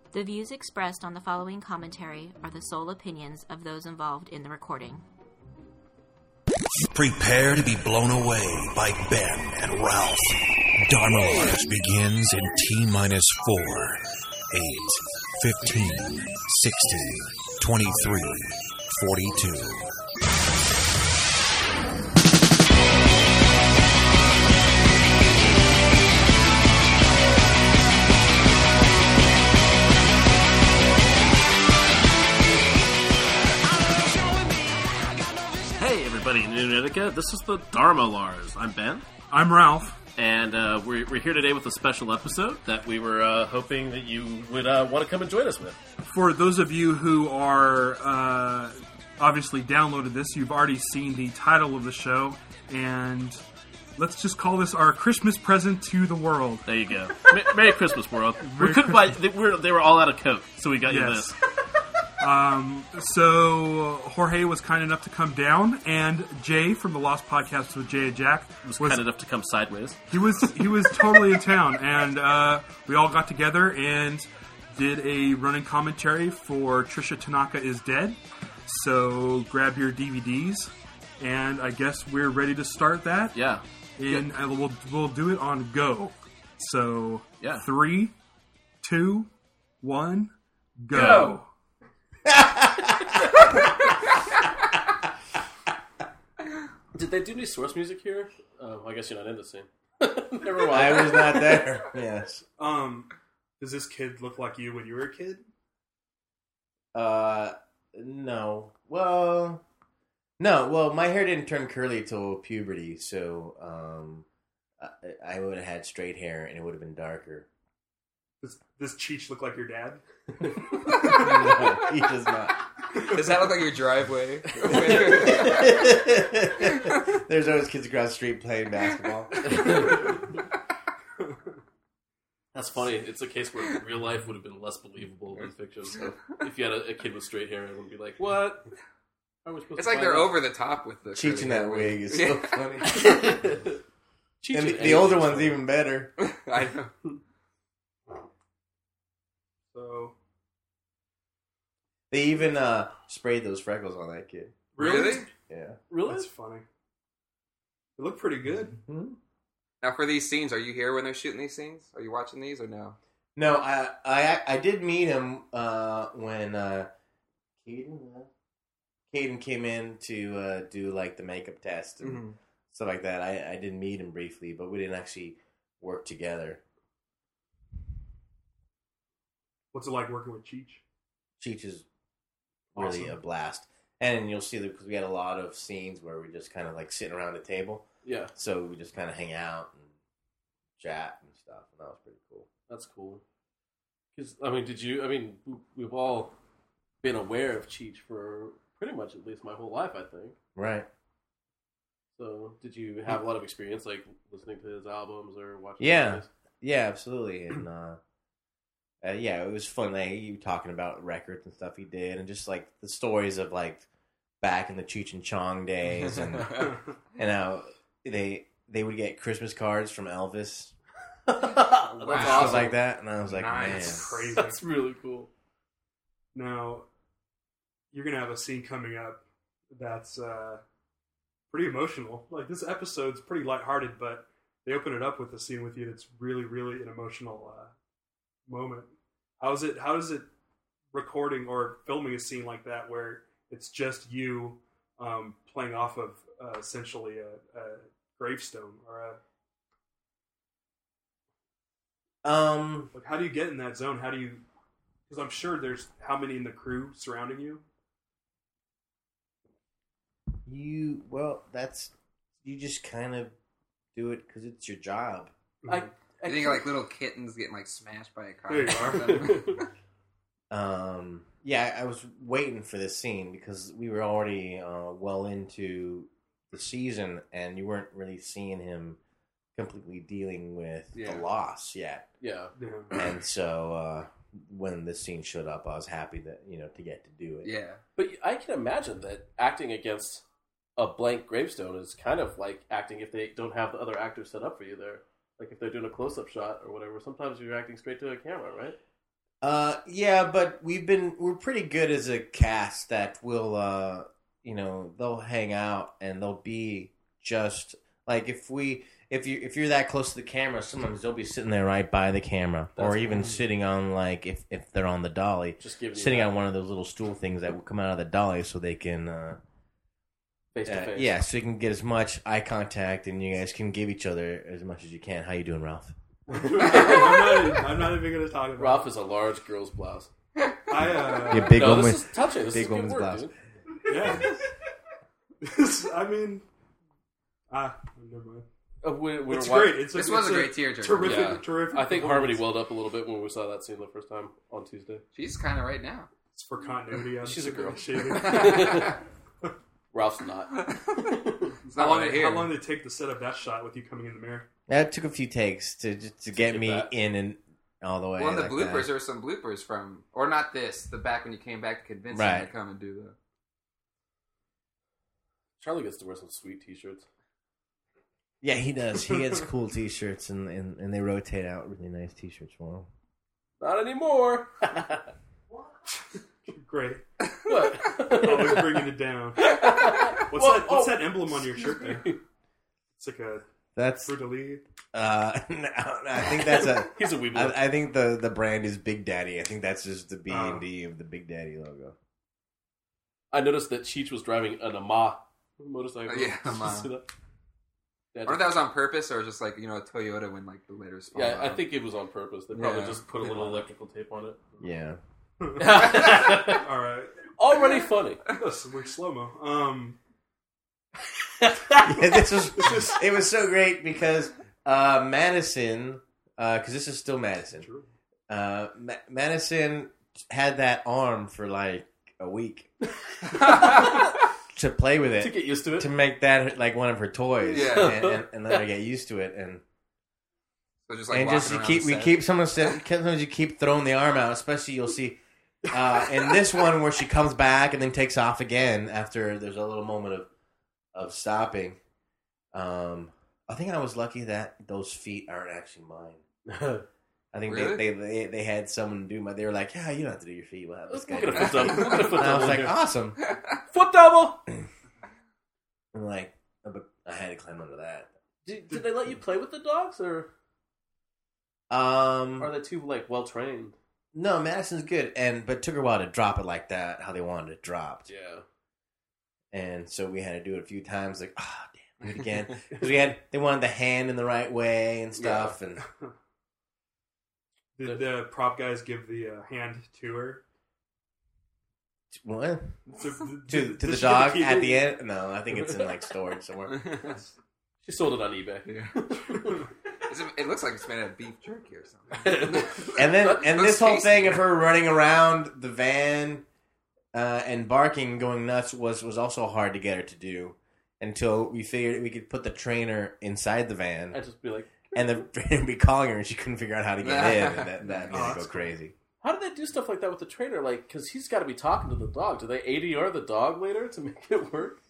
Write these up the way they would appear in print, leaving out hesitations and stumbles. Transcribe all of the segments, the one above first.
The views expressed on the following commentary are the sole opinions of those involved in the recording. Prepare to be blown away by Ben and Ralph. Dharma Wars begins in T-minus 4, 8, 15, 16, 23, 42. Everybody in Utica, this is the Dharma Lars. I'm Ben. I'm Ralph. And we're here today with a special episode that we were hoping that you would want to come and join us with. For those of you who are obviously downloaded this, you've already seen the title of the show, and let's just call this our Christmas present to the world. There you go. Merry Christmas, world. We couldn't buy. They were all out of Coke, so we got you this. So Jorge was kind enough to come down, and Jay from the Lost Podcast with Jay and Jack was kind enough to come sideways. He was totally in town, and we all got together and did a running commentary for Trisha Tanaka is Dead. So grab your DVDs, and I guess we're ready to start that. Yeah. And we'll do it on go. So yeah. 3, 2, 1, go. Did they do any source music here? I guess you're not in the scene. Never mind. I was not there. Yes. Does this kid look like you when you were a kid? No. Well, no. Well, my hair didn't turn curly till puberty, so I would have had straight hair and it would have been darker. Does Cheech look like your dad? No, he does not. Does that look like your driveway? There's always kids across the street playing basketball. That's funny. It's a case where real life would have been less believable than fiction. So if you had a kid with straight hair, it would be like, what? It's like they're over the top with the Cheech in that wig is so funny. And the older one's even better. I know. So they even sprayed those freckles on that kid. Really? Yeah. Really? That's funny. It looked pretty good. Mm-hmm. Now, for these scenes, are you here when they're shooting these scenes? Are you watching these or no? No, I did meet him when Caden came in to do like the makeup test and stuff like that. I did meet him briefly, but we didn't actually work together. What's it like working with Cheech? Cheech is really a blast. And you'll see that because we had a lot of scenes where we just kind of like sitting around the table. Yeah. So we just kind of hang out and chat and stuff. And that was pretty cool. That's cool. Because, we've all been aware of Cheech for pretty much at least my whole life, I think. Right. So did you have a lot of experience, like listening to his albums or watching Yeah, absolutely. And, yeah, it was fun. Like, you talking about records and stuff he did, and just like the stories of like back in the Cheech and Chong days, and how they would get Christmas cards from Elvis, That's awesome. like that. And I was like, Nice. man, That's crazy. That's really cool. Now, you're gonna have a scene coming up that's pretty emotional. Like, this episode's pretty lighthearted, but they open it up with a scene with you that's really, really an emotional moment. How does it recording or filming a scene like that where it's just you playing off of essentially a gravestone or like, how do you get in that zone? How do you, because I'm sure there's how many in the crew surrounding you? you just kind of do it because it's your job. I think like little kittens getting like smashed by a car. There you are. Yeah, I was waiting for this scene because we were already well into the season, and you weren't really seeing him completely dealing with the loss yet. Yeah. And so when this scene showed up, I was happy that to get to do it. Yeah. But I can imagine that acting against a blank gravestone is kind of like acting if they don't have the other actors set up for you there. Like if they're doing a close-up shot or whatever, sometimes you're acting straight to a camera, right? Yeah, but we're pretty good as a cast that will, they'll hang out and they'll be just like if you're that close to the camera, sometimes they'll be sitting there right by the camera, or even sitting on like if they're on the dolly, Just giving you sitting that on one of those little stool things that will come out of the dolly, so they can, face to face. yeah, so you can get as much eye contact and you guys can give each other as much as you can. How you doing, Ralph? I'm not even going to talk about Ralph is a large girl's blouse. it. Yeah, big No, woman, this is touching. This big is good woman's work, blouse. dude. Yeah. I mean, never mind. We're It's wa- great. This was a great tearjerker. Terrific, Yeah. terrific. I think performance. Harmony welled up a little bit when we saw that scene the first time on Tuesday. She's kind of right now. It's for continuity. I'm She's a girl. shaving. Ralph's not. It's not what I hear. How long did it take to set up that shot with you coming in the mirror? That took a few takes to get get me that. in and all the way. Well, in the like bloopers, that. there were some bloopers from, or not this, the back when you came back to convince him Right. to come and do the. Charlie gets to wear some sweet t-shirts. Yeah, he does. He gets cool T-shirts, and they rotate out really nice T-shirts for him. Not anymore. Great. What? Always bringing it down. What's that emblem on your shirt there? It's like a That's fruit de lis. no, I think that's a. He's a weebly. I think the brand is Big Daddy. I think that's just the B&D of the Big Daddy logo. I noticed that Cheech was driving an Yamaha motorcycle. Oh, yeah, Did you Yamaha. see that? I wonder if that was on purpose or just like, a Toyota when like the later spawn. Yeah, I think it was on purpose. They probably Yeah. just put a little electrical tape on it. Yeah. All right. Already funny. Listen, we're slow mo. Yeah, it was so great because Madison, because this is still Madison. True. Madison had that arm for like a week to play with it, To get used to it. to make that like one of her toys, Yeah. and let her get used to it, and So just like and just walking around the set. sometimes you keep throwing the arm out, especially you'll see in this one where she comes back and then takes off again after there's a little moment of stopping. I think I was lucky that those feet aren't actually mine. I think Really? they had someone do my. They were like, "Yeah, you don't have to do your feet. We'll have this guy." Look at do a it." foot double. Look at a foot And I was double like, here. "Awesome!" Foot double. I'm like, but I had to climb under that. Did they let you play with the dogs, or Um, are they too like well trained? no, Madison's good, but it took her a while to drop it like that, how they wanted it dropped. Yeah. And so we had to do it a few times, like, damn, do it again. Because they wanted the hand in the right way and stuff. And Did the prop guys give the hand to her? what? To To the dog at the end? No, I think it's in like storage somewhere. She sold it on eBay. Yeah. It looks like it's made out of beef jerky or something. And then That this whole tasty. thing of her running around the van and barking, going nuts was also hard to get her to do until we figured we could put the trainer inside the van. I'd just be like, And the trainer would be calling her, and she couldn't figure out how to get in, and that made her go that's crazy. how do they do stuff like that with the trainer? Like, because he's got to be talking to the dog. Do they ADR the dog later to make it work?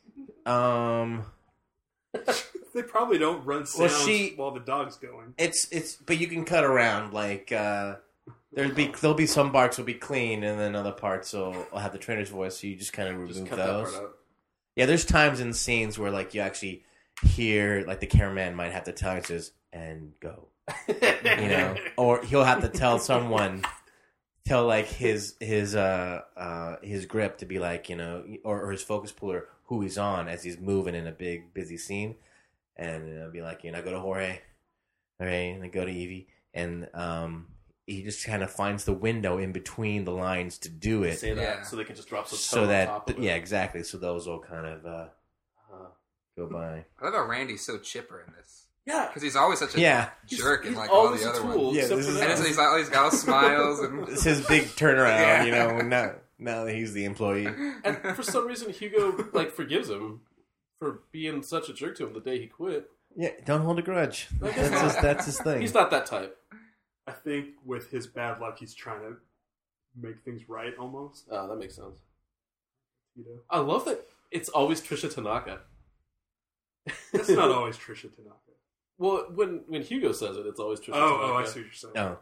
They probably don't run sounds she- while the dog's going. It's but you can cut around. Like there'll be some barks will be clean, and then other parts will have the trainer's voice. So you just kind of remove Just cut those. that part out. Yeah, there's times in scenes where like you actually hear like the cameraman might have to tell you, says, "And go," or he'll have to tell someone, tell like his grip to be like, or his focus puller who he's on as he's moving in a big busy scene, and it'll be like, go to Jorge, all right, and then go to Evie, and he just kind of finds the window in between the lines to do it, Say that Yeah. so they can just drop some so tone on that top of it. yeah, exactly. So those will kind of go by. I love how Randy's so chipper in this. Yeah. Because he's always such a Yeah. jerk in He's like all always the a other tool, ones. Yeah, except this for is- that. And he's always got all smiles and It's his big turnaround, Yeah. now that he's the employee. And for some reason, Hugo like forgives him for being such a jerk to him the day he quit. Yeah, don't hold a grudge. That's his thing. He's not that type. I think with his bad luck, he's trying to make things right almost. Oh, that makes sense. You know, I love that it's always Trisha Tanaka. that's not always Trisha Tanaka. Well, when Hugo says it, it's always Trisha Tanaka. Oh, I see what you're saying. Oh,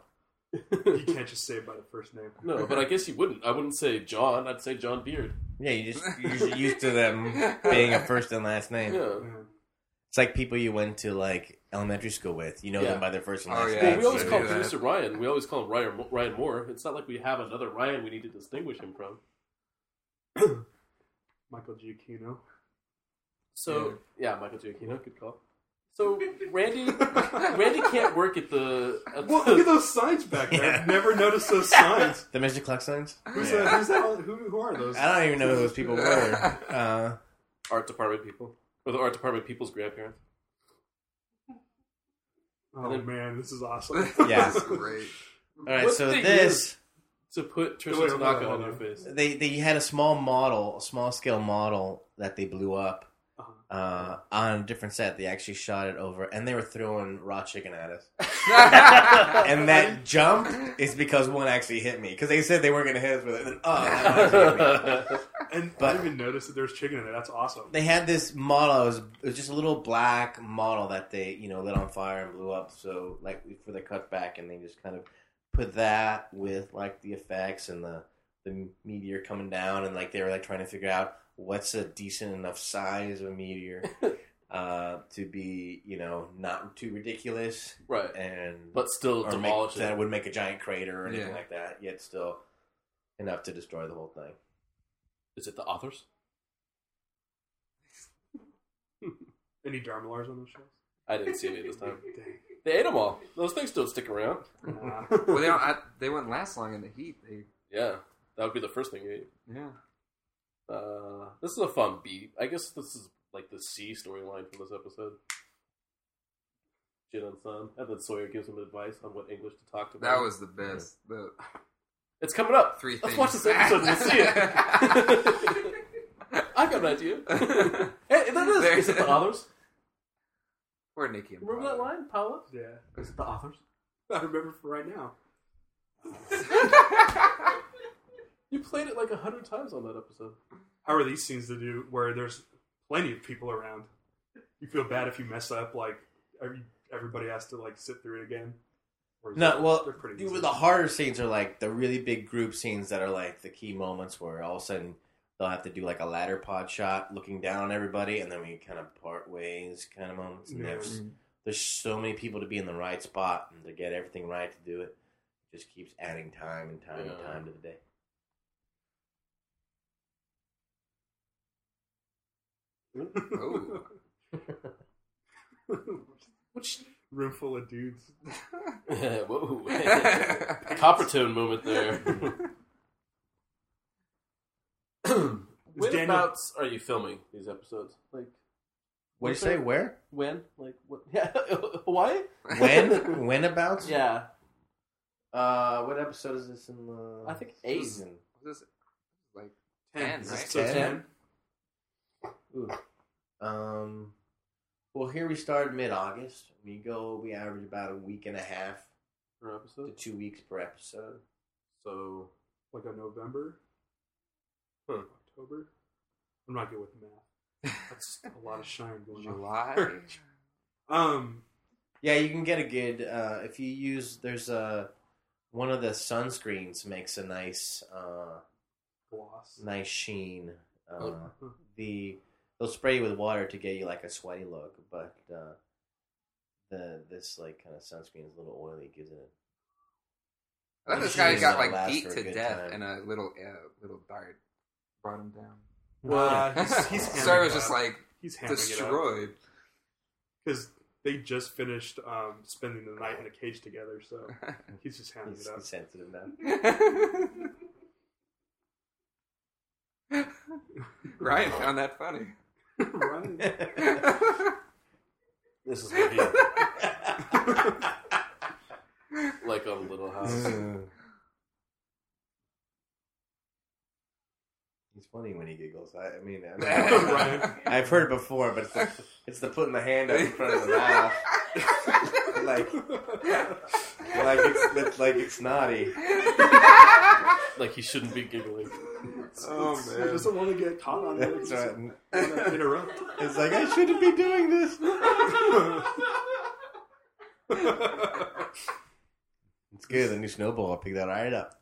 You can't just say it by the first name. No, but I guess you wouldn't. I wouldn't say John. I'd say John Beard. Yeah, you're just used to them being a first and last name. Yeah. Yeah. It's like people you went to like elementary school with. You know them by their first and last yeah. Well, name. we always call do that. producer Ryan. We always call him Ryan Moore. It's not like we have another Ryan we need to distinguish him from. Michael Giacchino. So yeah, Michael Giacchino, good call. So Randy can't work at the. Well, look at those signs back there. I've never noticed those signs. The Mr. Cluck signs? Who's Yeah. that? Who are those? I don't even know who those people were. art department people, or the art department people's grandparents. Oh man, this is awesome. Yeah. That's great. All right, What so they this use to put Trisha Wait, hold Tanaka on, on hold your on. face. they had a small scale model that they blew up on a different set. They actually shot it over, and they were throwing raw chicken at us. And that jump is because one actually hit me. Because they said they weren't going to hit us with it. And, And I didn't even notice that there was chicken in there. That's awesome. they had this model. It was just a little black model that they lit on fire and blew up. So like for the cutback, and they just kind of put that with like the effects and the meteor coming down, and like they were like trying to figure out what's a decent enough size of a meteor to be not too ridiculous, Right, and but still or demolish that it. would make a giant crater or anything Yeah. like that. Yet still enough to destroy the whole thing. Is it the authors? Any Dharmalars on those shows? I didn't see any this time. Dang. They ate them all. Those things don't stick around. Nah. Well, they wouldn't last long in the heat. Yeah, that would be the first thing you ate. Yeah. This is a fun beat. I guess this is like the C storyline from this episode. Jin and Sun, and then Sawyer gives him advice on what English to talk to. That was the best. It's coming up. Three Let's things. watch this episode and we'll see it. I got an idea. Hey, that is. Is it the authors? Or Nikki and Remember that Paula. line, Paula? Yeah. Is it the authors? I remember for right now. You played it like 100 times on that episode. How are these scenes to do where there's plenty of people around? You feel bad if you mess up, like everybody has to like sit through it again? Or is No, it- well, they're pretty easy? the harder scenes are like the really big group scenes that are like the key moments where all of a sudden they'll have to do like a ladder pod shot looking down on everybody, and then we kind of part ways kind of moments. And Yeah. there's so many people to be in the right spot and to get everything right to do it. It just keeps adding time and time and Yeah. time to the day. Oh. Which Room full of dudes. whoa, Coppertone moment there. Whenabouts are you filming these episodes? Like, What do you say? Where? when? Like, what? Yeah, Hawaii? Whenabouts? Yeah, What episode is this in the I think 8. season? What is it? Like 10, 10, right? So 10? 10. Ooh. Well, here we start mid-August. We average about a week and a half per to episode. 2 weeks per episode. So, Like a November? Huh. October? I'm not good with math. That's a lot of shine going on. July. Yeah, you can get a good if you use. There's one of the sunscreens makes a nice Gloss. sheen. Oh. They'll spray you with water to get you like a sweaty look, but this like kind of sunscreen is a little oily. It gives it. I thought this Usually guy got that'll like last beat for a to good death, time. and a little dart brought him down. Well, he's Sir was hamming it just up. like He's hamming it up. destroyed. Because they just finished spending the night in a cage together, so he's just hamming He's it up. sensitive now. Ryan found that funny. Right? this is what he like on Little House. He's funny when he giggles. I mean, Ryan. I've heard it before, but it's the putting the hand up in front of the mouth, like it's naughty. Like he shouldn't be giggling. He doesn't want to get caught on it. That's He right. doesn't want to interrupt. It's like I shouldn't be doing this. It's good. The new snowball. I picked that right up.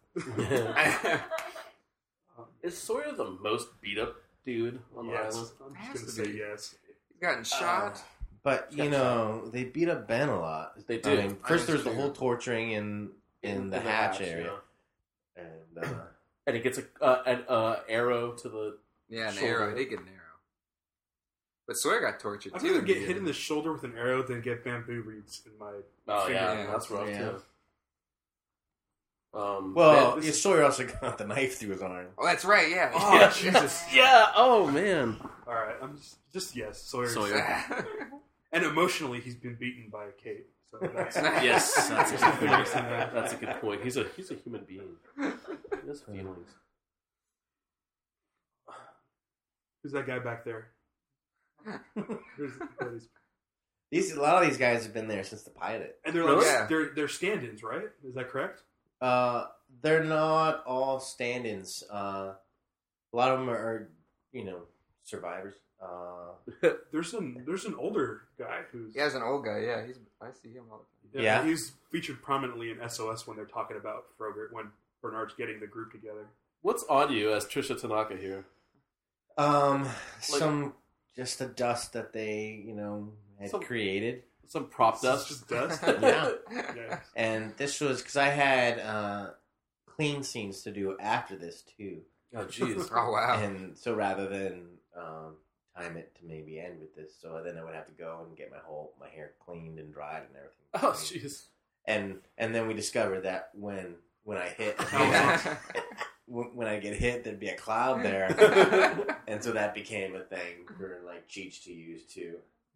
Is Sawyer the most beat up dude on the island? I'm just going to say yes. He's gotten shot. But, you know, they beat up Ben a lot. They do. I mean, first there's the whole torturing in the hatch area. Yeah. And he gets an arrow to the Yeah, an shoulder. arrow. He did get an arrow. But Sawyer got tortured I'd too. rather get hit in the shoulder with an arrow than get bamboo reeds in my finger. Yeah, that's rough Yeah. too. Well, Sawyer also got the knife through his arm. Oh, that's right. Yeah. Oh, Yeah. Jesus. Yeah. Oh man. All right, I'm just yes, Sawyer. Sawyer. And emotionally, he's been beaten by Kate. So that's Yes, that's a Just good figures point. in that. That's a good point. He's a human being. He has feelings. Who's that guy back there? A lot of these guys have been there since the pilot. And they're like Yeah. they're stand-ins, right? Is that correct? They're not all stand-ins. A lot of them are survivors. There's an older guy who's He has an old guy. Yeah, I see him all the time. Yeah. he's featured prominently in SOS when they're talking about Frogurt when Bernard's getting the group together. What's on you as Trisha Tanaka here? Some just the dust that they had created. Some prop It's dust. just dust. Yeah. Yeah. And this was because I had clean scenes to do after this too, Oh jeez. Oh wow. and so rather than time it to maybe end with this, so then I would have to go and get my hair cleaned and dried and everything. Oh jeez. And then we discovered that when I hit, when I get hit, there'd be a cloud there, and so that became a thing for like Cheech to use too.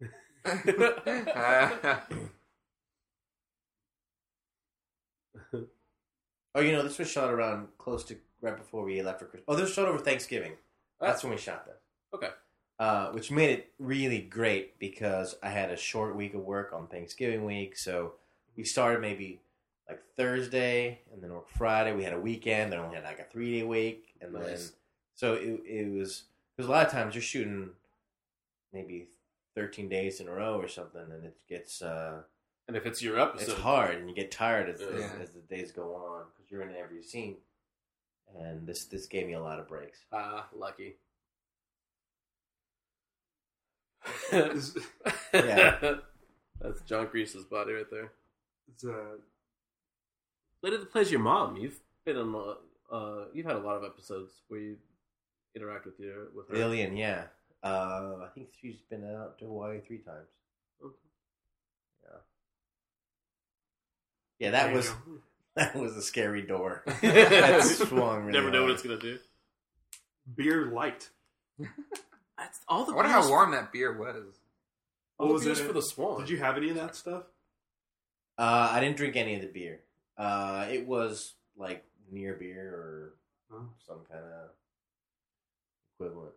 Oh, this was shot around close to right before we left for Christmas. Oh, this was shot over Thanksgiving. That's when we shot that. Okay. Which made it really great because I had a short week of work on Thanksgiving week, so we started maybe like Thursday and then worked Friday. We had a weekend, then only had like a 3-day week, and then so it was because a lot of times you're shooting maybe 13 days in a row or something, and it gets And if it's your episode, it's hard, and you get tired as Yeah. as the days go on because you're in every scene. And this gave me a lot of breaks. lucky. Yeah. That's John Grease's body right there. It's Lady that plays your mom. You've been on. You've had a lot of episodes where you interact with her. Lillian, yeah. I think she's been out to Hawaii 3 times. Okay. Yeah, that was a scary door. That That swung really Never know what hard. it's gonna do. beer light. That's all the. I wonder how warm that beer was. All What the was beers in it? for the Swan. Did you have any of that stuff? I didn't drink any of the beer. It was like near beer or Oh. some kind of equivalent.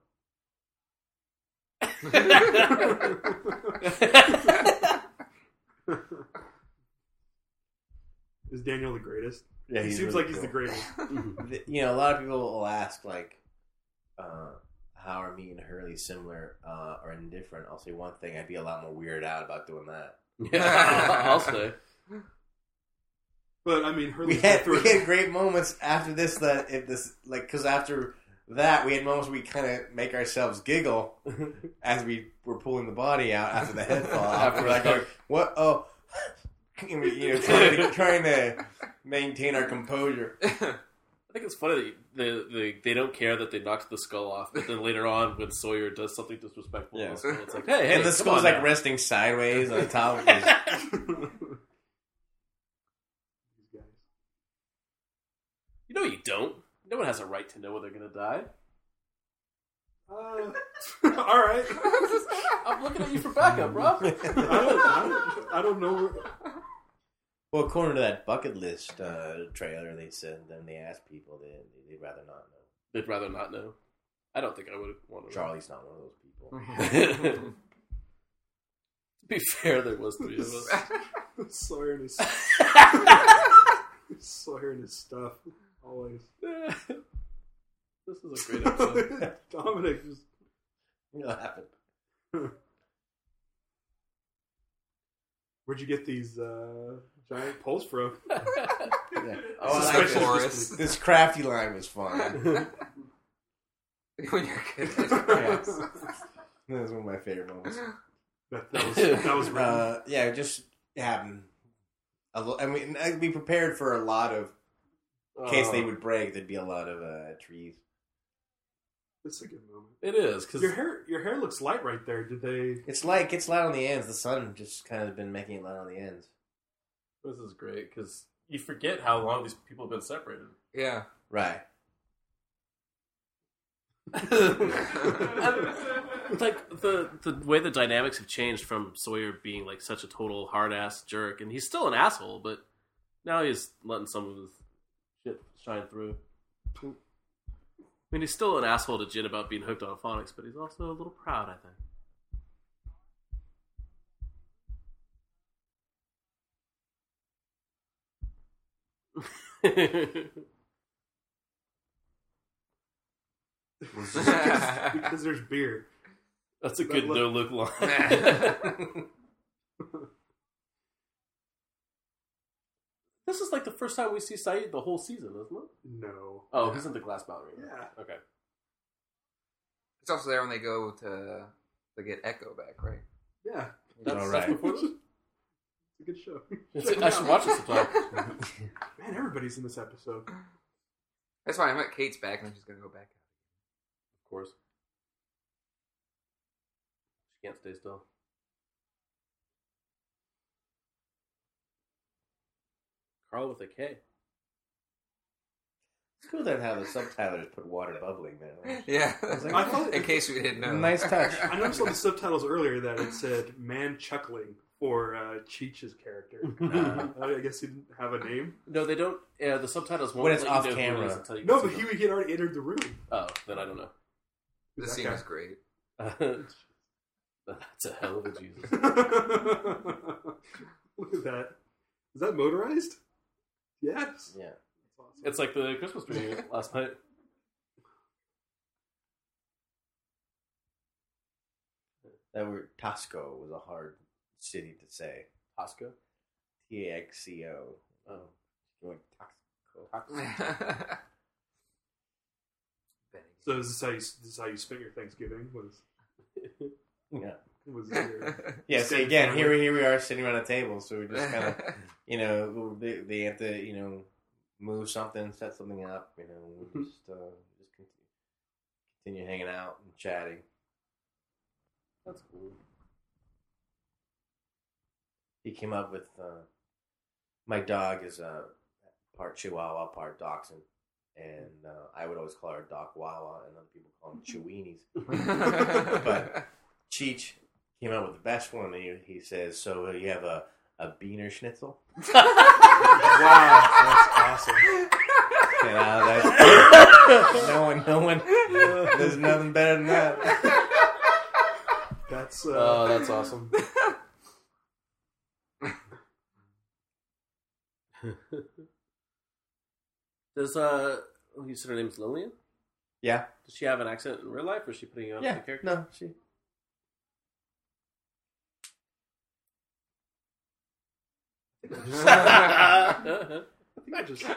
Is Daniel the greatest? Yeah, He he's seems really like he's the cool. greatest. A lot of people will ask like, how are me and Hurley similar or indifferent? I'll say one thing: I'd be a lot more weirded out about doing that. Yeah, I'll say. But I mean, We Hurley's had through great moments after this because after that we had moments where we kind of make ourselves giggle as we were pulling the body out after the head fall off. We're like, going, what? Oh, and we, trying to maintain our composure. I think it's funny that they don't care that they knocked the skull off, but then later on, when Sawyer does something disrespectful, Yeah. it's like, hey, And the come skull's on like now. resting sideways on the top of his. These guys. You know you don't. No one has a right to know when they're going to die. All right. I'm looking at you for backup, bro. I don't know. Well, according to that bucket list trailer, they said then they asked people they'd rather not know. They'd rather not know. I don't think I would want to. Charlie's not one of those people. To be fair, there was 3 of us. Sawyer and his Sawyer and his stuff. Always. This is a great episode. Dominic just. What happened? Where'd you get these Giant pulse broke. Yeah. Oh, I like Special this. Boris. This crafty line was fun. When you're a kid. Yes. That was one of my favorite moments. That was written. Yeah, just having. I mean, I'd be prepared for a lot of. In case they would break, there'd be a lot of trees. It's a good moment. It is because Your hair looks light right there. Did they? It's light on the ends. The sun just kind of been making it light on the ends. this is great because you forget how long these people have been separated. Yeah. Right. Like the way the dynamics have changed from Sawyer being like such a total hard ass jerk, and he's still an asshole, but now he's letting some of his shit shine through. I mean, he's still an asshole to Jin about being hooked on phonics, but he's also a little proud, I think. Because there's beer. That's a good no-look line. This is like the first time we see Saeed the whole season, isn't it? No. Oh, he's in the glass ballerina. Yeah. Okay. It's also there when they go to get Echo back, right? Yeah. That's right. before this? It's a good show. I should watch this sometime. Man, everybody's in this episode. That's fine. I bet Kate's back and then she's going to go back. Of course. She can't stay still. Carl with a K. It's cool that how the subtitlers put water bubbling there. Yeah. like, I thought In case we didn't know. Nice touch. I noticed on the subtitles earlier that it said "man chuckling" for Cheech's character. I guess he didn't have a name. No, they don't. The subtitles won't When it's let you off know who it camera. is until you No, see but them. he had already entered the room. Oh, then I don't know. This That scene guy. was great. That's a hell of a Jesus. Look at that. Is that motorized? Yes. Yeah. That's awesome. It's like the Christmas tree last night. That word Tasco was a hard city to say. Tosca? Taxco. Oh. Going Tasco. So is this how you spent your Thanksgiving? Yeah. Was your Yeah, so extended again, family? here we are sitting around a table, so we just kind of, they have to, move something, set something up, we just continue hanging out and chatting. That's cool. He came up with, my dog is part Chihuahua, part Dachshund, and I would always call her Doc Wawa, and other people call him Cheweenies. But Cheech came out with the best one. He says, "So you have a Beaner Schnitzel?" Wow, that's awesome. No one. There's nothing better than that. That's That's awesome. Does you said her name's Lillian? Yeah. Does she have an accent in real life, or is she putting you on Yeah. the character? No, she. I think I just.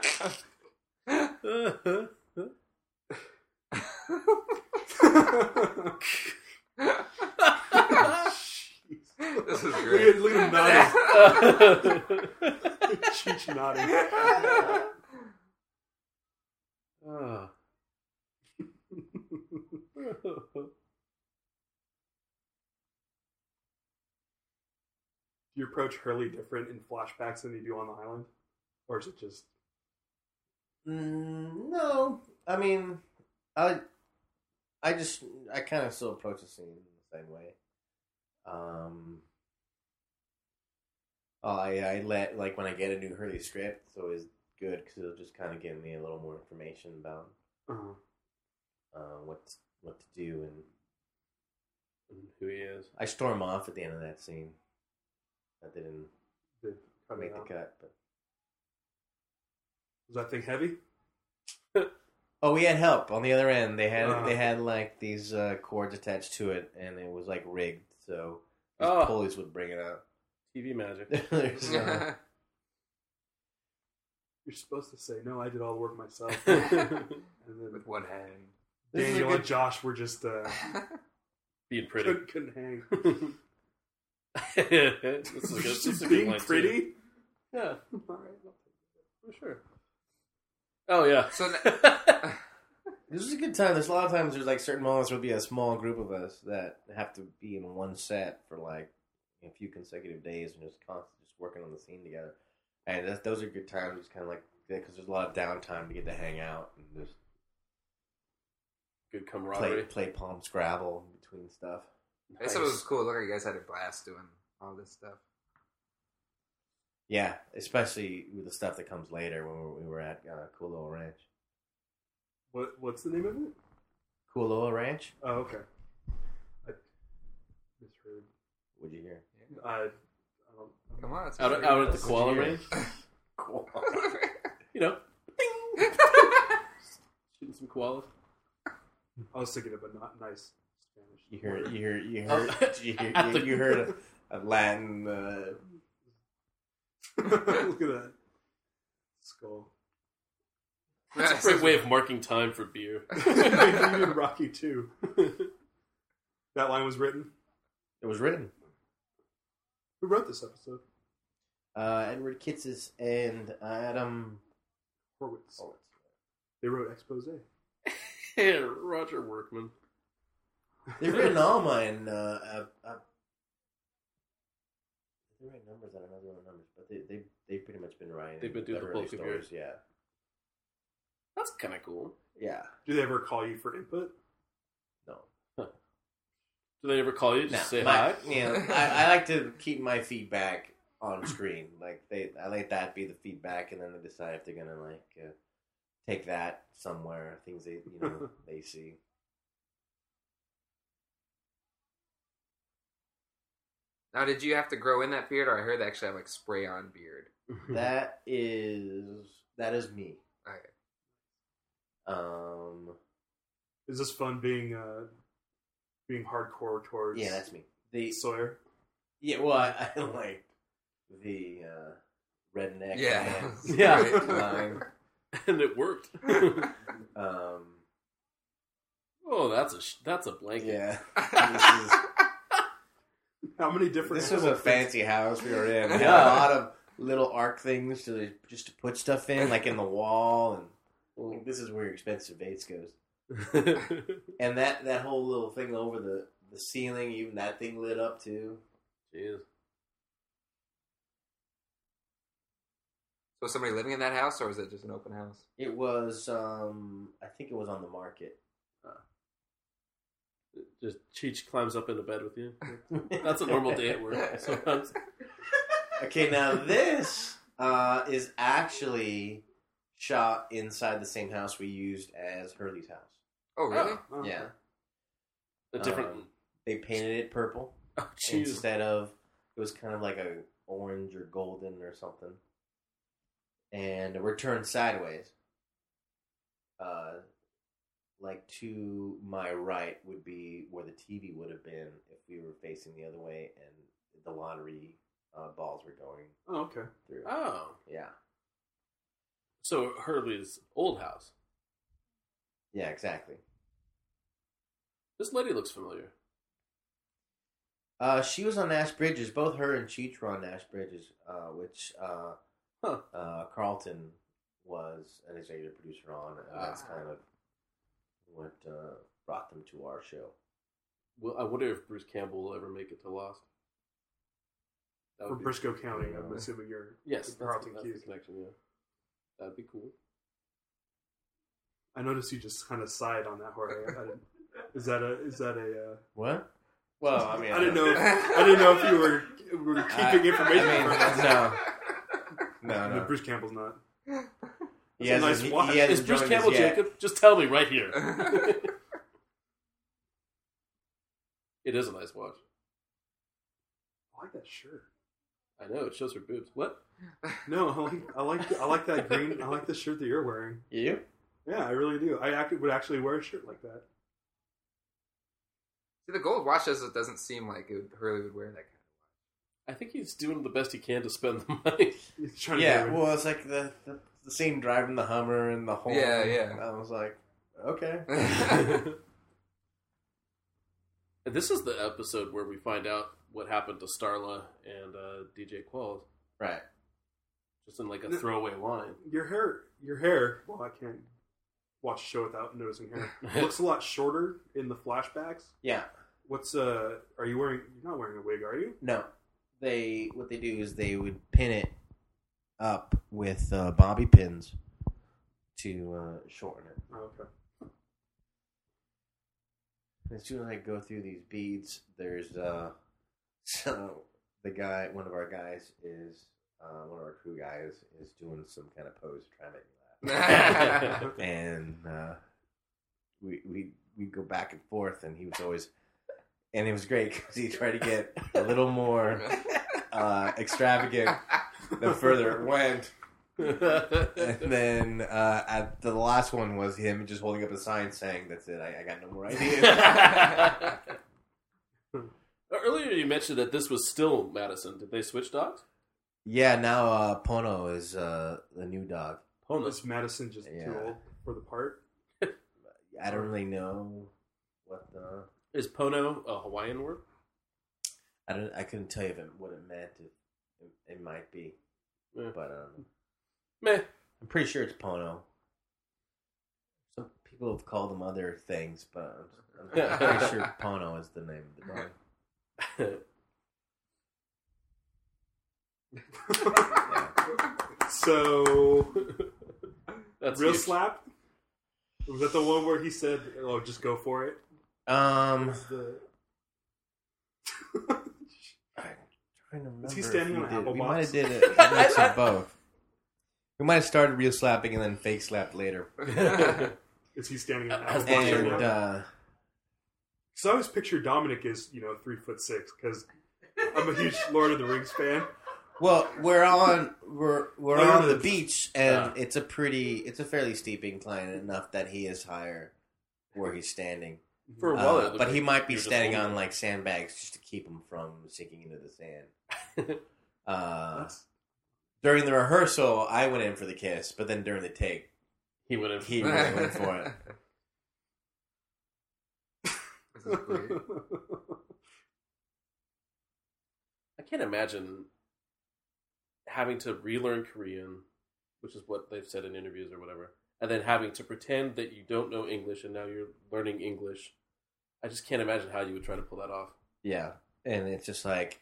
This is great. Look at him nodding. Cheech nodding. Oh. Do you approach Hurley different in flashbacks than you do on the island? Or is it just... No. I mean, I kind of still approach the scene the same way. I let, like, when I get a new Hurley script, it's always good because it'll just kind of give me a little more information about what to do, and Who he is. I storm off at the end of that scene. That didn't cut make it the out. cut, but Was that thing heavy? oh, we had help on the other end. They had like these cords attached to it, and it was like rigged, so these pulleys would bring it out. TV magic. There's, You're supposed to say, no, I did all the work myself. And then With one hand. Daniel and Josh were just Being pretty. couldn't hang. This is a good Being line, too. pretty? Yeah. For sure. Oh, yeah. So This is a good time. There's a lot of times there's like certain moments where there'll be a small group of us that have to be in one set for like a few consecutive days and just constantly just working on the scene together. And those are good times. It's kind of like because there's a lot of downtime to get to hang out and just Good camaraderie. play Palm Scrabble in between stuff. I thought it was cool. Look, you guys had a blast doing all this stuff. Yeah, especially with the stuff that comes later when we were at Kualoa Ranch. What's the name of it? Kualoa Ranch? Oh, okay. I misheard. What'd you hear? I don't. Come on. It's Out at the koala Yeah. range? You know. Ding! Shooting some koalas. I was thinking of a not nice Spanish. You heard At you heard a Latin. Look at that skull. That's a great way of marking time for beer. Even Rocky too. That line was written. It was written. Who wrote this episode? Edward Kitsis and Adam Horwitz. They wrote Expose. Hey, Roger Workman. They've written all mine. They write numbers. I don't know the numbers, but they've pretty much been writing. They've been doing the early bulk of yours. Yeah. That's kind of cool. Yeah. Do they ever call you for input? No. Do they ever call you to No, say hi? You know, I like to keep my feedback on screen. Like I let that be the feedback, and then they decide if they're gonna take that somewhere. Things they they see. Now, did you have to grow in that beard, or I heard they actually have like spray on beard? That is me. Okay. Is this fun being hardcore towards? Yeah, that's me. Sawyer. Yeah, well, I like the redneck. Yeah. man Yeah. line. And it worked. Um, Oh, that's a blanket. yeah. How many different? This was a fancy house we were in. We had Yeah. a lot of little arc things just to put stuff in, like in the wall, and well, this is where your expensive vase goes. And that whole little thing over the ceiling, even that thing lit up too. Jeez. So was somebody living in that house, or was it just an open house? It was, I think it was on the market. Just Cheech climbs up into bed with you. That's a normal day at work. Sometimes. Okay, now this is actually shot inside the same house we used as Hurley's house. Oh, really? Oh, Yeah. A different. They painted it purple Oh, jeez. instead of, it was kind of like a orange or golden or something. And we're turned sideways. Like to my right would be where the TV would have been if we were facing the other way and the lottery balls were going Oh, okay. through. Oh. Yeah. So Hurley's old house. Yeah, exactly. This lady looks familiar. She was on Nash Bridges. Both her and Cheech were on Nash Bridges, which Carlton was an executive producer on, and that's kind of what brought them to our show. Well, I wonder if Bruce Campbell will ever make it to Lost. That would From be- Briscoe County, I'm assuming you're. Yes, Carlton that's the Cuse. connection. Yeah, that'd be cool. I noticed you just kind of sighed on that, Jorge. Is that a? What? Well, I mean, I didn't know. I didn't know if you were keeping information from us. No. No, Bruce Campbell's not. He That's a hasn't- nice watch. he hasn't Is Bruce joined us Campbell yet. Jacob? Just tell me right here. It is a nice watch. I like that shirt. I know it shows her boobs. What? No, I like that green. I like the shirt that you're wearing. You? Yeah, I really do. I would actually wear a shirt like that. See, the gold watch doesn't seem like Hurley would wear that kind of I think he's doing the best he can to spend the money. He's trying to Yeah. do it. Well, it's like the the scene driving the Hummer and the whole. Yeah. I was like, okay. This is the episode where we find out what happened to Starla and DJ Qualls. Right. Just in like a throwaway line. Your hair. Well, I can't watch a show without noticing hair. Looks a lot shorter in the flashbacks. Yeah. Are you wearing? You're not wearing a wig, are you? No. What they do is they would pin it up with bobby pins to shorten it. Oh, okay. As soon as I go through these beads, there's so one of our crew guys is doing some kind of pose to try and make me laugh. And we go back and forth, and he was always, and it was great because he tried to get a little more extravagant the further it went. And then at the last one was him just holding up a sign saying, "That's it, I got no more ideas." Earlier you mentioned that this was still Madison. Did they switch dogs? Yeah, now Pono is the new dog. Is Madison just too old for the part? I don't really know what the... Is Pono a Hawaiian word? I couldn't tell you what it meant. It might be. Yeah. But Meh. I'm pretty sure it's Pono. Some people have called them other things, but I'm pretty sure Pono is the name of the dog. So, That's real huge. slap? Was that the one where he said, "Oh, just go for it"? I'm trying to remember. Is he standing if on an apple we box? might have did a mix of both. We might have started real slapping and then fake slapped later. Is he standing on an As apple box right And now? So I always picture Dominic as 3'6" because I'm a huge Lord of the Rings fan. well, we're on the the beach, and it's a fairly steep incline enough that he is higher where he's standing. For a while, it looked But he like might be you were just standing holding on it. like sandbags just to keep him from sinking into the sand. During the rehearsal, I went in for the kiss, but then during the take, He would have. he really went for it. This is great. I can't imagine having to relearn Korean, which is what they've said in interviews or whatever, and then having to pretend that you don't know English and now you're learning English. I just can't imagine how you would try to pull that off. Yeah, and it's just like,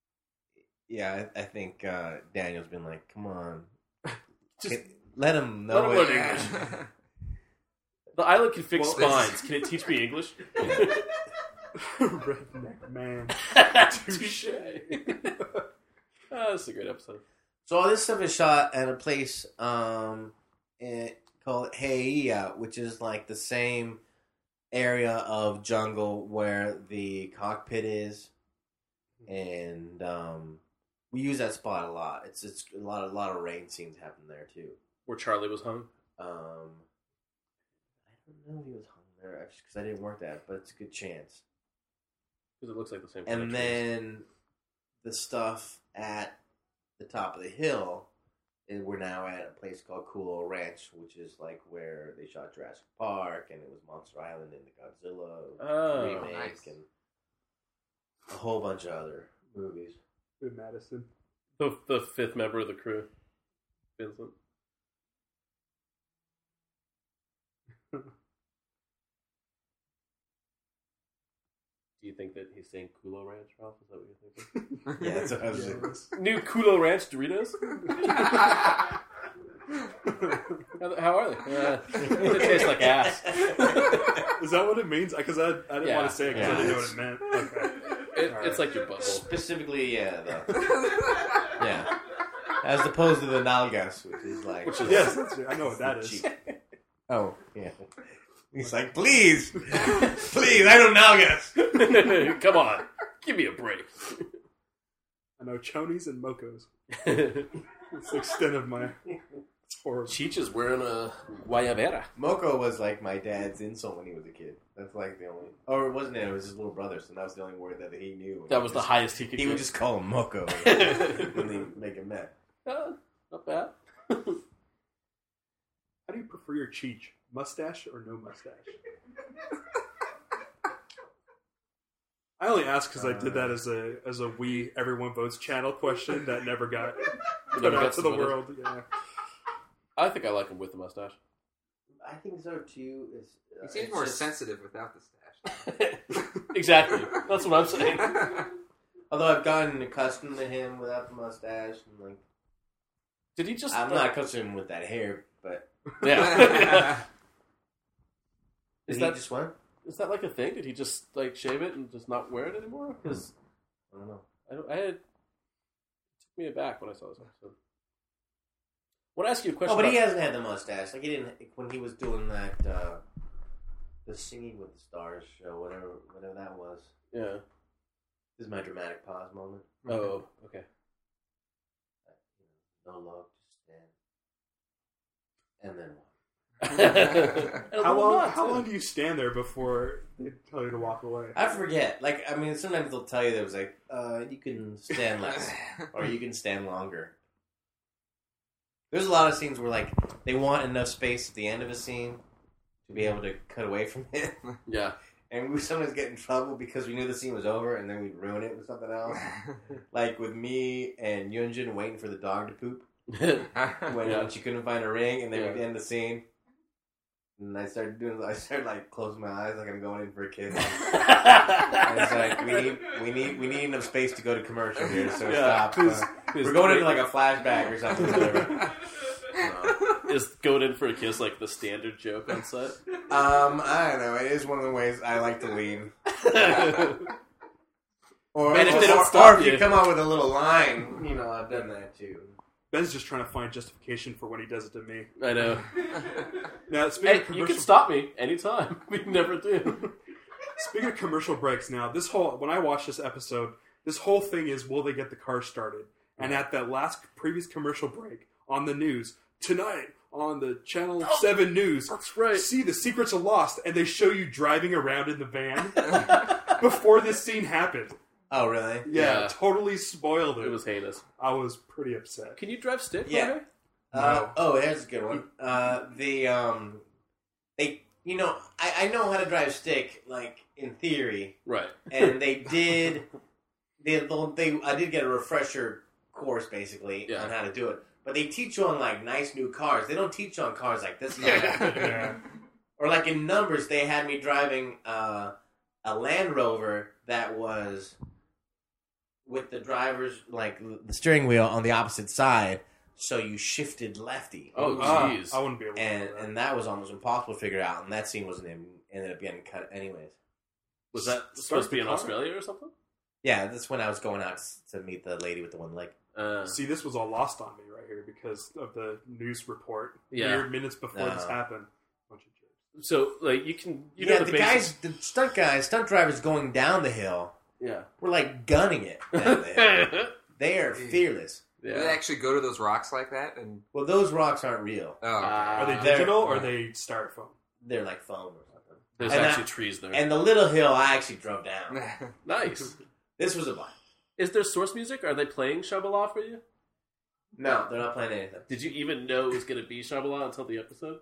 I think Daniel's been like, come on, Just let him know let him it. learn English. The island can fix Well, spines. Can it teach me English? Redneck man. Touche. That's a great episode. So all this stuff is shot at a place called Heiia, which is like the same area of jungle where the cockpit is, and we use that spot a lot. It's a lot of rain scenes happen there too. Where Charlie was hung. I don't know if he was hung there because I didn't work that, but it's a good chance. Because it looks like the same. kind of And trees. then the stuff at the top of the hill, and we're now at a place called Kulo Ranch, which is like where they shot Jurassic Park, and it was Monster Island and the Godzilla remake, nice. and a whole bunch of other movies. Good Madison. The fifth member of the crew, Vincent. Do you think that he's saying Kulo Ranch, Ralph? Is that what you're thinking? Yeah, that's what I was saying. Yes. New Kulo Ranch Doritos? How are they? They taste like ass. Is that what it means? Because I didn't Yeah. want to say it because Yeah. I didn't know what it meant. Okay. It's like your butthole. Specifically, yeah, as opposed to the Nalgas, which is like, Yes, that's it. I know what that is. cheap. Oh, yeah. He's like, please, I don't Nalgas. Come on, give me a break. I know chonies and mocos. It's the extent of my... It's horrible. Cheech is wearing a guayabera. Moko was like my dad's insult when he was a kid. That's like the only, or it wasn't it? It was his little brother, so that was the only word that he knew. That was the highest he could He get. would just call him Moko when they make him mad. Not bad. How do you prefer your Cheech? Mustache or no mustache? I only asked because I did that as a We Everyone Votes channel question that never got put out to the world. Yeah. I think I like him with the mustache. I think so too. He seems more sensitive without the stash. Exactly. That's what I'm saying. Although I've gotten accustomed to him without the mustache, and like, Did he just? I'm not accustomed to him with that hair, but Yeah. is that- he just what? Is that like a thing? Did he just like shave it and just not wear it anymore? Because I don't know. it took me aback when I saw this episode. I want to ask you a question. Oh, but he about- hasn't had the mustache. Like he didn't when he was doing that the Singing with the Stars show, whatever that was. Yeah. This is my dramatic pause moment. Oh, okay. No love, just stand. And then what? How long do you stand there before they tell you to walk away? I forget. Like, I mean, sometimes they'll tell you that it was like, you can stand less, or you can stand longer. There's a lot of scenes where, like, they want enough space at the end of a scene to be able to cut away from it. Yeah. And we sometimes get in trouble because we knew the scene was over, and then we'd ruin it with something else. Like with me and Yunjin waiting for the dog to poop when she couldn't find a ring, and then we'd end the scene. And I started like closing my eyes like I'm going in for a kiss. And it's like we need enough space to go to commercial here, so stop. We're going into like a flashback or something. Whatever. Is going in for a kiss like the standard joke on set? I don't know. It is one of the ways I like to lean. Or Man, if they don't or stop if you. you come out with a little line, you know, I've done that too. Ben's just trying to find justification for when he does it to me. I know. Now, speaking Hey, of you can stop me anytime. We never do. Speaking of commercial breaks, now when I watched this episode, this whole thing is will they get the car started? And at that last previous commercial break on the news tonight on the Channel 7 News, That's right. see the secrets are lost, and they show you driving around in the van before this scene happened. Oh, really? Yeah, Yeah. totally spoiled it. It was heinous. I was pretty upset. Can you drive stick? Yeah. Jorge? Oh, there's a good one. They, you know, I know how to drive stick, like in theory, Right. and they did. I did get a refresher course basically on how to do it, but they teach you on like nice new cars. They don't teach you on cars like this. Yeah. Or like in Numbers, they had me driving a Land Rover that was with the driver's like the steering wheel on the opposite side, so you shifted lefty. Oh, jeez. I wouldn't be able to do that. And that was almost impossible to figure out, and that scene ended up getting cut anyways. Was that supposed to be in Australia or something? Yeah, that's when I was going out to meet the lady with the one leg. See, this was all lost on me right here because of the news report. Yeah. Mere minutes before this happened. Bunch of jerks. So, like, you know the guys, basics. the stunt drivers going down the hill Yeah. were like gunning it down the hill. They are fearless. Do they actually go to those rocks like that? And Well, those rocks aren't real. oh, okay. Are they They're- digital or are they styrofoam? They're like foam or something. There's And actually trees there. And the little hill I actually drove down. Nice. This was a blast. Is there source music? Are they playing Shyamalan for you? No, they're not playing anything. Did you even know it was going to be Shyamalan until the episode?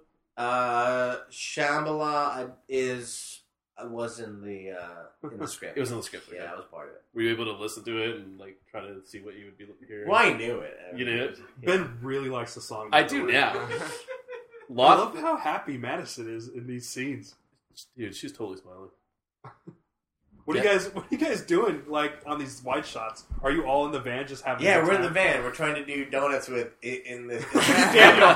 Shambhala was in the script. It was in the script. Yeah, I was part of it. Were you able to listen to it and like try to see what you would be hearing? Well, I knew it. You did? Ben really likes the song. I do now. I love how happy Madison is in these scenes. Dude, she's totally smiling. What are you guys doing like on these wide shots? Are you all in the van just having? Yeah, a good we're in the time? van. We're trying to do donuts in the Daniel.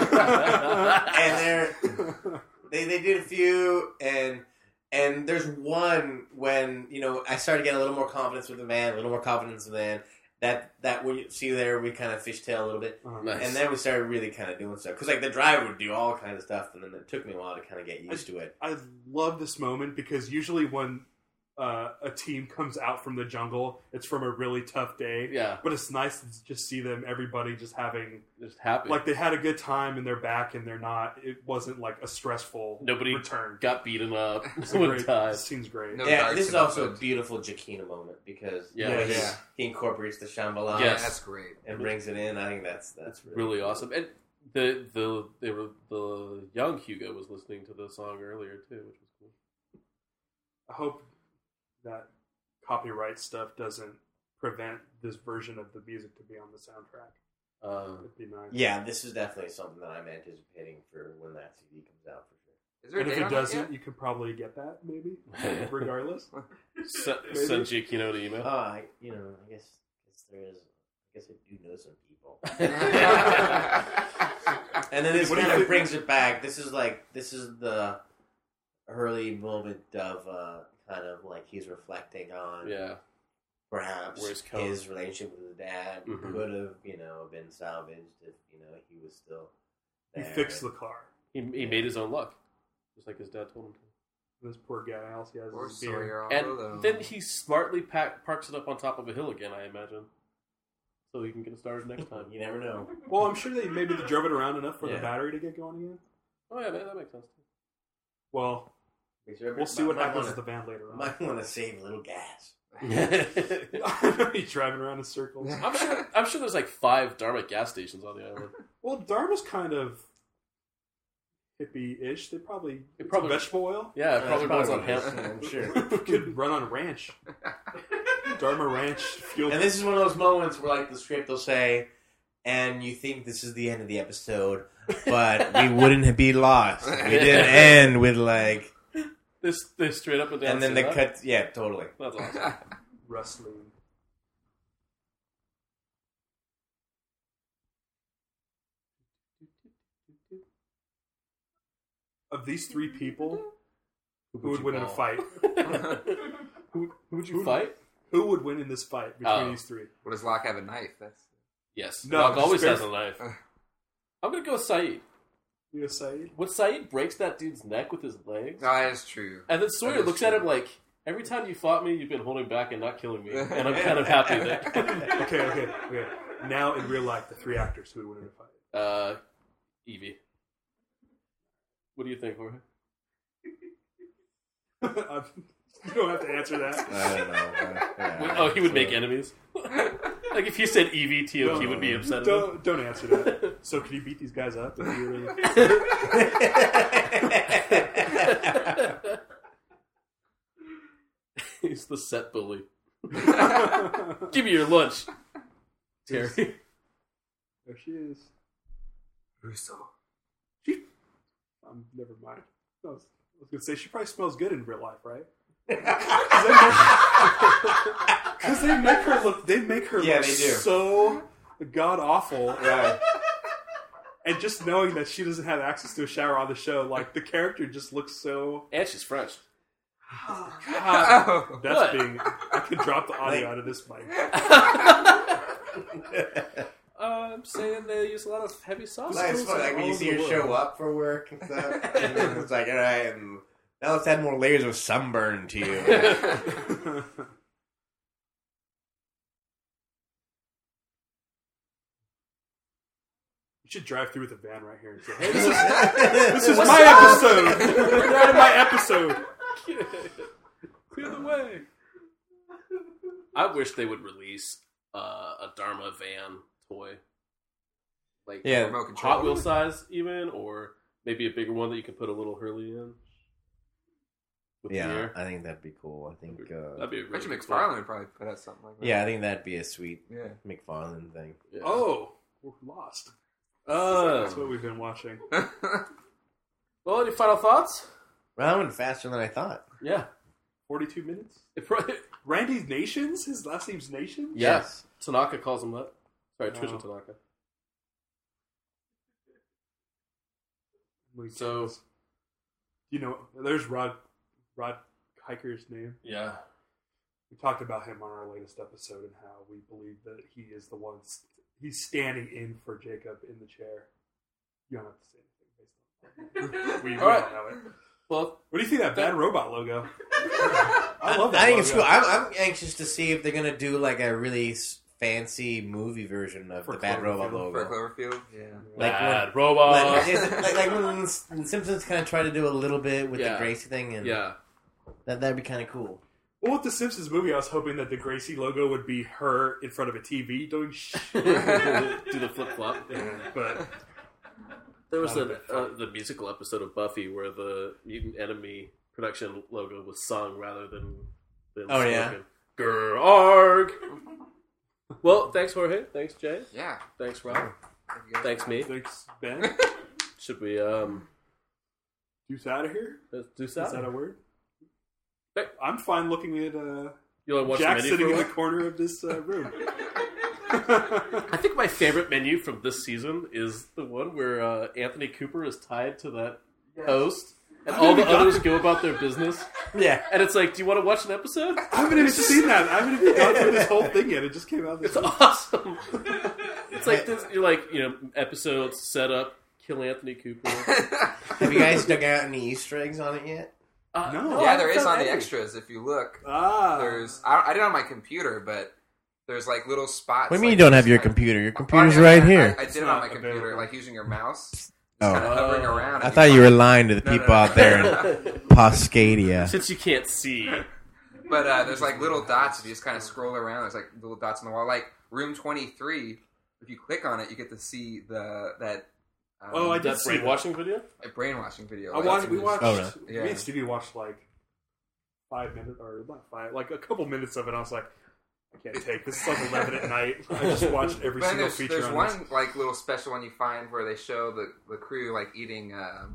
and they did a few and there's one when I started getting a little more confidence with the van, a little more confidence in the van. That when you see there, we kind of fishtail a little bit, Nice. and then we started really kind of doing stuff because like the driver would do all kinds of stuff, and then it took me a while to kind of get used to it. I love this moment because usually when a team comes out from the jungle, it's from a really tough day. Yeah. But it's nice to just see everybody just having, Just happy. like they had a good time and they're back and it wasn't like a stressful Nobody return. got beaten up It's a one great, time. this scene's great. No. Yeah, darks this is in also a episode. beautiful Jakina moment because Yeah. he incorporates the Shambhala Yes. That's great. and brings it in. I think that's Really awesome. And The young Hugo was listening to the song earlier too, which was cool. I hope that copyright stuff doesn't prevent this version of the music to be on the soundtrack. It'd be nice. Yeah, this is definitely something that I'm anticipating for when that CD comes out for sure. Is there a And if date it on that doesn't, yet? you could probably get that, maybe, regardless. Send Giacchino an email. I guess there is. I guess I do know some people. And then this What do you kind of think- brings it back. This is the early moment of kind of like he's reflecting on Yeah. perhaps Where's Cohen? his relationship with his dad Mhm. could have been salvaged if he was still He there. fixed the car. He made his own luck, just like his dad told him to. This poor guy, all he has Or is beer. Sawyer all And alone. then he smartly parks it up on top of a hill again, I imagine, so he can get it started next time. You never know. Well, I'm sure they drove it around enough for Yeah. the battery to get going again. Oh yeah, that makes sense. Well, we'll see what happens with the van later on. Might want to save a little gas. He's driving around in circles. I'm sure there's like 5 Dharma gas stations on the island. Well, Dharma's kind of hippie-ish. They probably vegetable oil. Yeah, it probably runs on what it is, hemp. I'm sure. Could run on ranch. Dharma Ranch fuel. And this is one of those moments where, like, the script will say, and you think this is the end of the episode, but we wouldn't be lost. We didn't end with, like... They straight up and down. And then say the that? cut... Yeah, totally. That's awesome. Wrestling. Of these 3 people, who would win in a fight? Who would you Fight? Who would win in this fight between Oh. these 3? What does Locke have a knife? That's Yes. No, Locke always spare- has a knife. I'm gonna go with Saeed. You Saeed? When Saeed breaks that dude's neck with his legs, no, that is true. and then Sawyer That is looks at true. him like, every time you fought me, you've been holding back and not killing me, and I'm kind of happy that. Okay. Now, in real life, the 3 actors who would win in a fight. Evie. What do you think, Jorge? You don't have to answer that. I don't know. Oh, he would make enemies. Like if you said Evie, TOT would be upset. At him. Don't answer that. So, can you beat these guys up? If you really... He's the set bully. Give me your lunch, Terry. There she is. Russo. Never mind. I was going to say, she probably smells good in real life, right? Because they make her look. They make her Yeah, look they do. so god awful. Right. And just knowing that she doesn't have access to a shower on the show, like the character just looks so. And she's French. God, Oh. that's What? being. I can drop the audio out of this mic. I'm saying they use a lot of heavy sauce. It's funny, like when you all see over her the show world. up for work and stuff, and then it's like, all right, and now let's add more layers of sunburn to you. You should drive through with a van right here and say, "Hey, this is my episode. We're out of my episode." Clear the way. I wish they would release a Dharma van toy, like Yeah. Remote control. Hot Wheel size, even, or maybe a bigger one that you could put a little Hurley in. With the Yeah, air. I think that'd be cool. I think, That'd be a really Reggie good McFarlane would probably put out something like that. yeah, I think that'd be a sweet Yeah. McFarlane thing. Yeah. Oh, we're lost. Oh. That's what we've been watching. Well, any final thoughts? Well, that went faster than I thought. Yeah. 42 minutes. It probably, Randy's Nations. His last name's Nations. yeah. Yes. Tanaka calls him that. Sorry, Oh. Trisha Tanaka. Like, So, you know, there's Rod Hiker's name. yeah. We talked about him on our latest episode and how we believe that he is the one. He's standing in for Jacob in the chair. You don't have to say anything based on. We All right. all know it. Well, What do you think of that Bad Robot logo? I love that. I think it's logo. cool. I'm anxious to see if they're gonna do like a really fancy movie version of For the Bad Robot Cloverfield. logo. For Cloverfield? Yeah. Like Bad when- robot. Like, is it like when the Simpsons kind of try to do a little bit with Yeah. the Gracie thing, and Yeah. that'd be kind of cool. Well, with the Simpsons movie, I was hoping that the Gracie logo would be her in front of a TV doing shit. Do the flip flop. But There was That would've been fun. the musical episode of Buffy where the Mutant Enemy production logo was sung rather than Oh, yeah? spoken. Grr, arg. Well, thanks, Jorge. Thanks, Jay. Yeah. Thanks, Rob. Thanks, me. Thanks, Ben. Should we Deuce out of here? do Is that that? a word? Hey. I'm fine looking at You want to watch Jack the menu sitting for in a the while? corner of this room. I think my favorite menu from this season is the one where Anthony Cooper is tied to that post, and all the others go about their business. Yeah. And it's like, do you want to watch an episode? I haven't even seen that. I haven't even gone through this whole thing yet. It just came out this It's week. awesome. It's like this. You're like, episodes set up, kill Anthony Cooper. Have you guys dug out any Easter eggs on it yet? No. Yeah, I there is haven't on found the any. extras. If you look, Ah. there's. I did it on my computer, but there's like little spots. What do you mean like, you don't have just your kinda- computer? Your Oh, computer's yeah, right I here. did it not on my computer, available. like using your mouse, Oh. kind of hovering around. I and thought you were lying to the No, people no. out there in Poscadia. Since you can't see. But there's like little dots. If you just kind of scroll around, there's like little dots on the wall. Like room 23, if you click on it, you get to see that. Oh, I did That see that. brainwashing video? a brainwashing video. I Like, watched. it We was- watched. Oh, no. Yeah. Me and Stevie watched like 5 minutes, or not 5, like a couple minutes of it. I was like, I can't take this. It's like 11 at night. I just watched every But single then feature there's on one this. like little special one you find where they show the crew like eating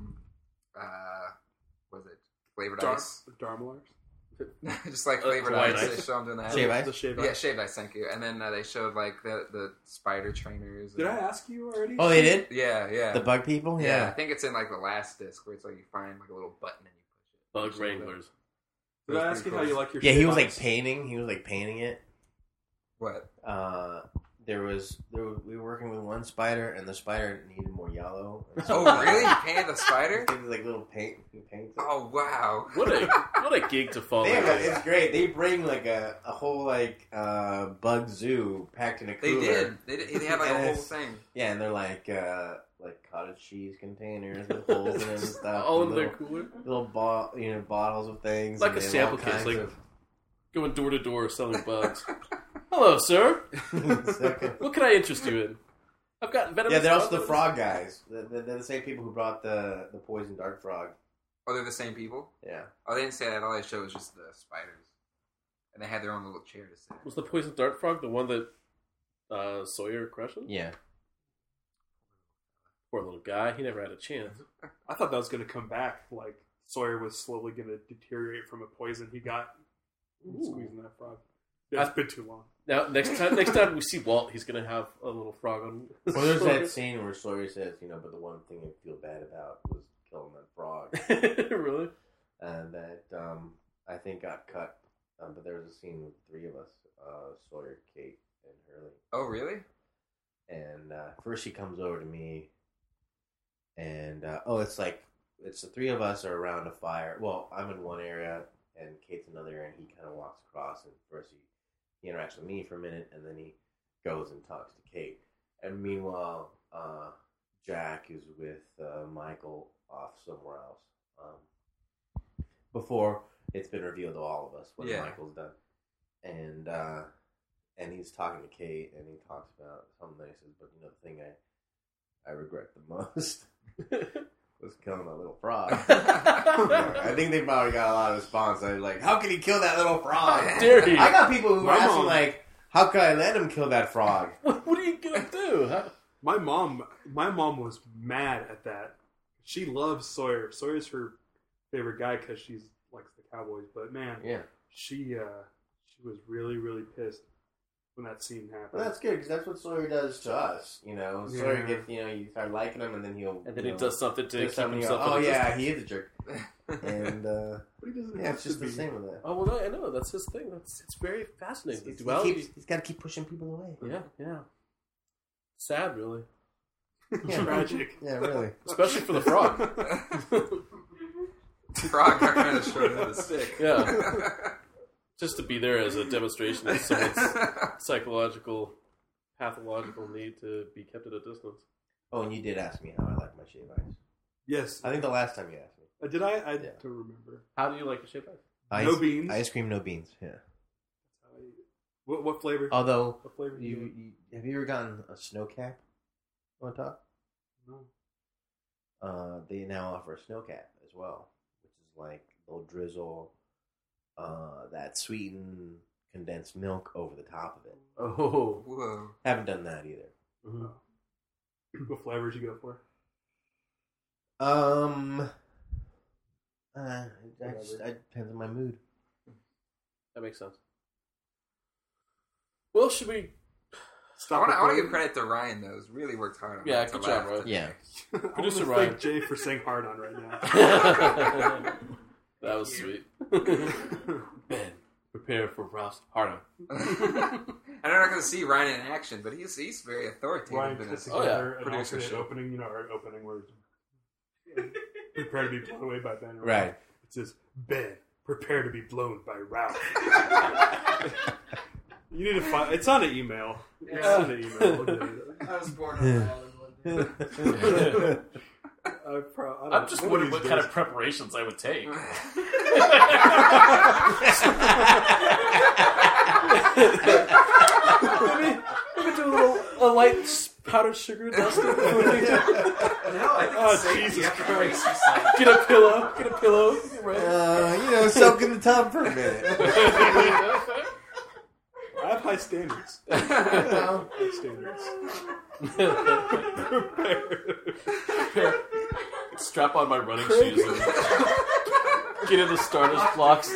what is it, flavored ice? Darmalars. Just like flavored Hawaiian ice. ice. They show them doing that. Shave ice? The shave Yeah, ice. shaved ice. Thank you. And then they showed like the spider trainers. Did and- I ask you already? Oh, they did? Yeah, yeah. The bug people? Yeah, I Yeah. think it's in like the last disc where it's like you find like a little button and you push it. Bug Wranglers. Did I ask you how you like your Yeah, shave he was like ice? painting. He was like painting it. What? We were working with one spider, and the spider needed more yellow. Oh, really? You painted the spider? It was like little paint. He paints it. Oh, wow. What a gig to fall Damn, into. it's great. They bring like a whole like bug zoo packed in a They cooler. did. They had like a And whole it's- thing. Yeah, and they're like cottage cheese containers with holes in it and stuff. All and in their little, cooler. little bottles of things. Like and a they have sample all case, kinds like- of- Going door to door selling bugs. Hello, sir. What can I interest you in? I've got venomous. Yeah, they're also the bugs. frog guys. They're the same people who brought the poison dart frog. Oh, they're the same people? Yeah. Oh, they didn't say that. All they showed was just the spiders. And they had their own little chair to sit in. Was the poison dart frog the one that Sawyer crushed? Yeah. Poor little guy. He never had a chance. I thought that was going to come back. Like Sawyer was slowly going to deteriorate from a poison he got from squeezing that frog. Yeah, it's been too long. Now, next time we see Walt, he's gonna have a little frog on. Well, there's that scene where Sawyer says, but the one thing I feel bad about was killing that frog. Really? And that I think got cut. But there was a scene with the three of us, Sawyer, Kate, and Hurley. Oh, really? And first she comes over to me, and it's the three of us are around a fire. Well, I'm in one area, and Kate's in another area, and he kind of walks across, and first he interacts with me for a minute, and then he goes and talks to Kate. And meanwhile, Jack is with Michael off somewhere else. Before it's been revealed to all of us when Yeah. Michael's done. And he's talking to Kate, and he talks about something that he says, but the thing I regret the most was killing that little frog. I think they probably got a lot of response. I was like, how can he kill that little frog? Dare he? I got people who were My asking, mom- like, how could I let him kill that frog? What are you gonna do? My mom was mad at that. She loves Sawyer. Sawyer's her favorite guy because she likes the Cowboys. But man, Yeah. she was really, really pissed when that scene happened. Well, that's good, because that's what Sawyer does to us. Sawyer Yeah. gets, you start liking him, and then he'll... And then he does something to keep something, himself. oh, at a yeah, distance. he is a jerk. And, But he doesn't yeah, have it's to just the be. same with that. Oh well, I know that's his thing. It's very fascinating. The He's duality. got to keep pushing people away. Yeah. Sad, really, Tragic. Yeah, really. especially for the frog. Frog are kind of short of the stick. Yeah. Just to be there as a demonstration of someone's psychological, pathological need to be kept at a distance. Oh, and you did ask me how I like my shave ice. Yes. I think the last time you asked me. Did I? I Yeah. don't remember. How do you like your shape ice? Ice, beans. Ice cream, no beans. Yeah. What flavor? Although, What flavor? do you have you ever gotten a snow cap on top? No. they now offer a snow cap as well, which is like a little drizzle, that sweetened condensed milk over the top of it. Oh. Whoa. Haven't done that either. Mm-hmm. What flavors you go for? It depends on my mood. That makes sense. Well, should we I want to give credit to Ryan, though. He's really worked hard on Yeah, that. good job, Ryan. Yeah. Producer I wanna Ryan. thank Jay for saying hard on right now. That was sweet. Man, prepare for Ralph's hard on. And I'm not going to see Ryan in action, but he's very authoritative Ryan in put his together an producer alternate show. opening, our opening where prepare to be blown away by Ben. Right. It says, Ben, prepare to be blown by Ralph. You need to find. It's on an email. It's on an email. We'll get it. I was born on an island one day. I'm just wondering what kind of preparations I would take. Maybe do a light powdered sugar dusting. Oh, Jesus Christ. Get a pillow. Right. Soak in the tub for a minute. I have high standards. High standards. Strap on my running shoes and get in the starter's blocks.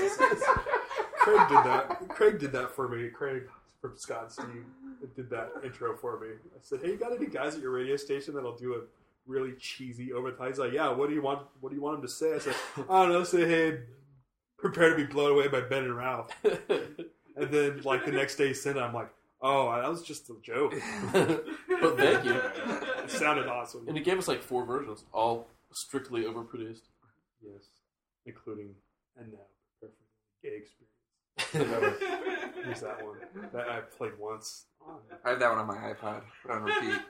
Craig did that for me. Craig from Scott Steve did that intro for me. I said, "Hey, you got any guys at your radio station that'll do a really cheesy overtime?" He's like, "Yeah. What do you want? What do you want him to say?" I said, "I don't know. Say, hey, prepare to be blown away by Ben and Ralph." And then, like the next day, he sent it. I'm like, "Oh, that was just a joke." But thank you. It sounded awesome. And he gave us like 4 versions, all strictly overproduced. Yes, including and now perfect gay experience. Use that one that I played once. I have that one on my iPod. Put on repeat.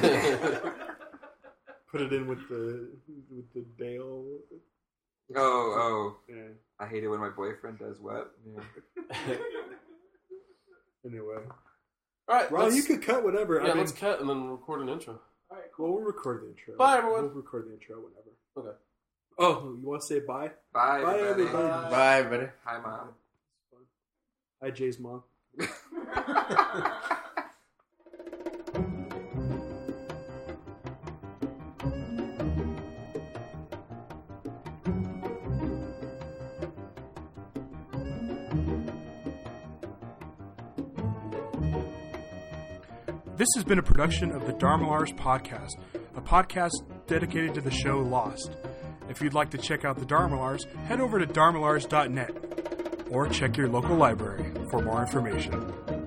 Put it in with the Dale. Oh. Yeah. I hate it when my boyfriend does what? Yeah. Anyway, All right, Ron, you could cut whatever. Yeah, let's cut and then record an intro. Well, we'll record the intro. Bye, everyone. We'll record the intro whenever. Okay. Oh, you want to say bye? Bye, Bye, everybody. everybody. Bye, everybody. Hi, Mom. Hi, Jay's mom. This has been a production of the Dharmalars Podcast, a podcast dedicated to the show Lost. If you'd like to check out the Dharmalars, head over to dharmalars.net or check your local library for more information.